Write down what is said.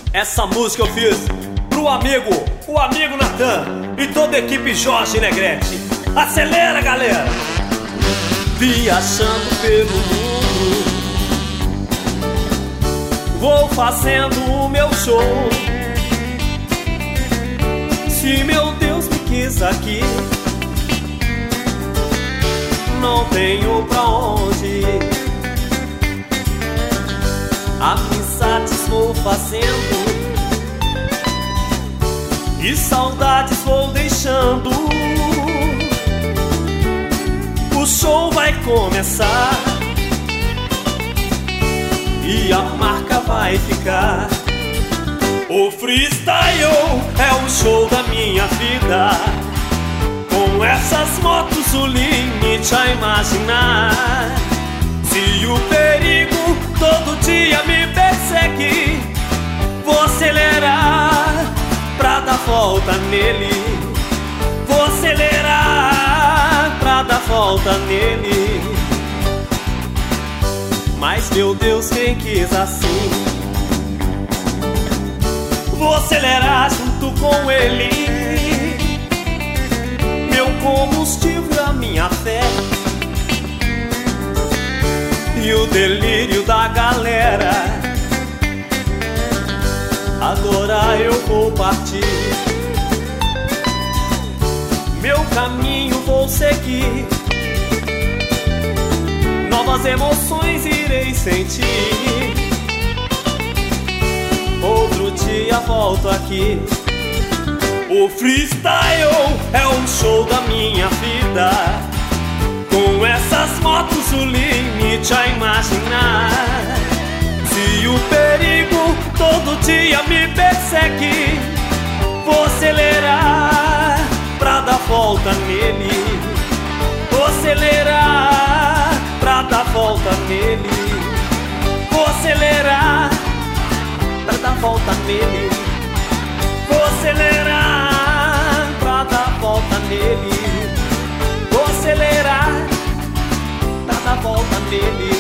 Essa música eu fiz pro amigo, o amigo Natan e toda a equipe Jorge Negrete. Acelera, galera! Viajando pelo mundo, vou fazendo o meu show. Se meu Deus me quis aqui, não tenho pra onde ir. Amizades vou fazendo e saudades vou deixando. O show vai começar e a marca vai ficar. O freestyle é o show da minha vida. Com essas motos o limite a imaginar. Se o perigo todo dia me persegue, vou acelerar pra dar volta nele. Vou acelerar pra dar volta nele. Mas meu Deus, quem quis assim? Vou acelerar junto com ele. Meu combustível, a minha fé e o delírio da galera. Agora eu vou partir, meu caminho vou seguir. Novas emoções irei sentir. Outro dia volto aqui. O freestyle é o show da minha vida. Com essas motos o limite a imaginar. Se o perigo todo dia me persegue, vou acelerar pra dar volta nele. Vou acelerar pra dar volta nele. Vou acelerar pra dar volta nele. Vou acelerar pra dar volta nele. Vou acelerar pra dar volta nele.